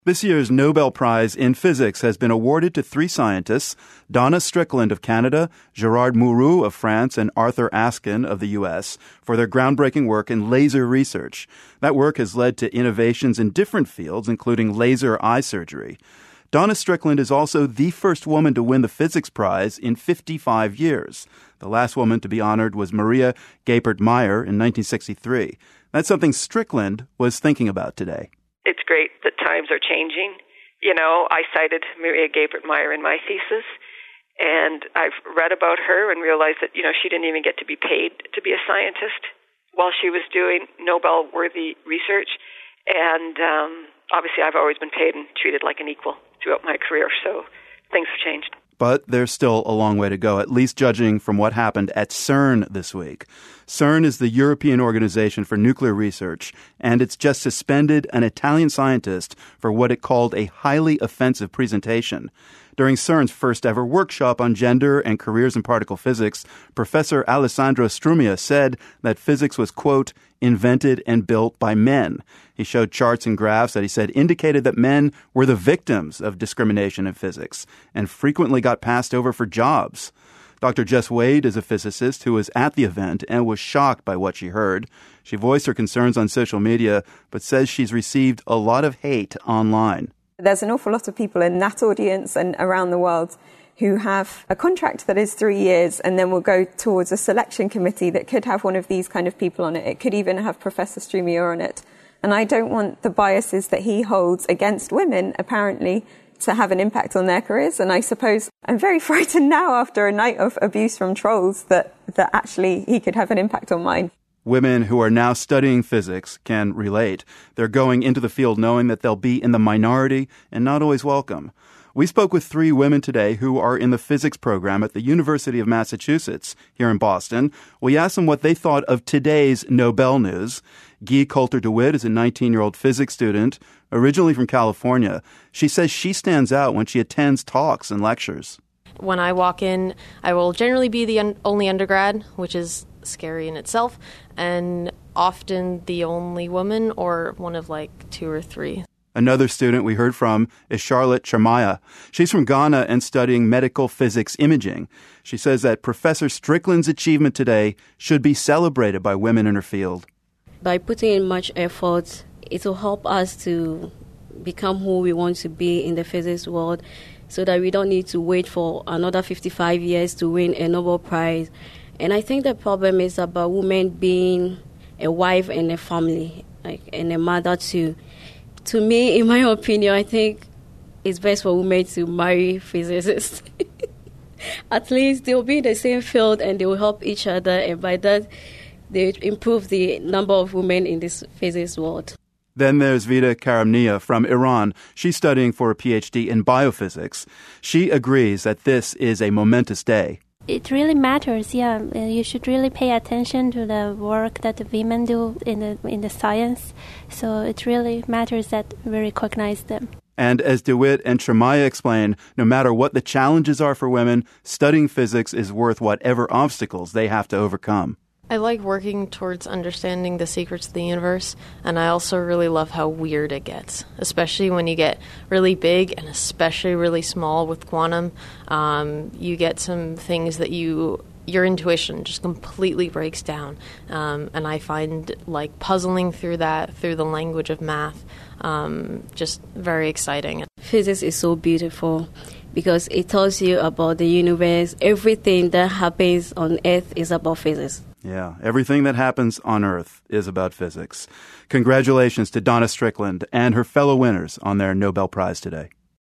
This year's Nobel Prize in Physics has been awarded to three scientists, Donna Strickland of Canada, Gerard Mourou of France, and Arthur Askin of the U.S., for their groundbreaking work in laser research. That work has led to innovations in different fields, including laser eye surgery. Donna Strickland is also the first woman to win the Physics Prize in 55 years. The last woman to be honored was Maria Geipert-Mayer in 1963. That's something Strickland was thinking about today. It's great that times are changing. You know, I cited Maria Geipert-Mayer in my thesis, and I've read about her and realized that, you know, she didn't even get to be paid to be a scientist while she was doing Nobel-worthy research. And obviously I've always been paid and treated like an equal throughout my career, so things have changed. But there's still a long way to go, at least judging from what happened at CERN this week. CERN is the European Organization for Nuclear Research, and it's just suspended an Italian scientist for what it called a highly offensive presentation. During CERN's first ever workshop on gender and careers in particle physics, Professor Alessandro Strumia said that physics was, quote, invented and built by men. He showed charts and graphs that he said indicated that men were the victims of discrimination in physics and frequently got passed over for jobs. Dr. Jess Wade is a physicist who was at the event and was shocked by what she heard. She voiced her concerns on social media, but says she's received a lot of hate online. There's an awful lot of people in that audience and around the world who have a contract that is 3 years and then will go towards a selection committee that could have one of these kind of people on it. It could even have Professor Strumia on it. And I don't want the biases that he holds against women, apparently, to have an impact on their careers. And I suppose I'm very frightened now after a night of abuse from trolls that actually he could have an impact on mine. Women who are now studying physics can relate. They're going into the field knowing that they'll be in the minority and not always welcome. We spoke with three women today who are in the physics program at the University of Massachusetts here in Boston. We asked them what they thought of today's Nobel news. Guy Coulter-DeWitt is a 19-year-old physics student, originally from California. She says she stands out when she attends talks and lectures. When I walk in, I will generally be the only undergrad, which is scary in itself, and often the only woman or one of like two or three. Another student we heard from is Charlotte Chermaya. She's from Ghana and studying medical physics imaging. She says that Professor Strickland's achievement today should be celebrated by women in her field. By putting in much effort, it will help us to become who we want to be in the physics world so that we don't need to wait for another 55 years to win a Nobel Prize. And I think the problem is about women being a wife and a family, and a mother too. To me, in my opinion, I think it's best for women to marry physicists. At least they'll be in the same field and they will help each other, and by that, they improve the number of women in this physics world. Then there's Vida Karamnia from Iran. She's studying for a PhD in biophysics. She agrees that this is a momentous day. It really matters, yeah. You should really pay attention to the work that the women do in the science. So it really matters that we recognize them. And as DeWitt and Chermaya explain, no matter what the challenges are for women, studying physics is worth whatever obstacles they have to overcome. I like working towards understanding the secrets of the universe, and I also really love how weird it gets, especially when you get really big and especially really small with quantum. You get some things that your intuition just completely breaks down, and I find like puzzling through that through the language of math just very exciting. Physics is so beautiful because it tells you about the universe. Everything that happens on Earth is about physics. Yeah, everything that happens on Earth is about physics. Congratulations to Donna Strickland and her fellow winners on their Nobel Prize today.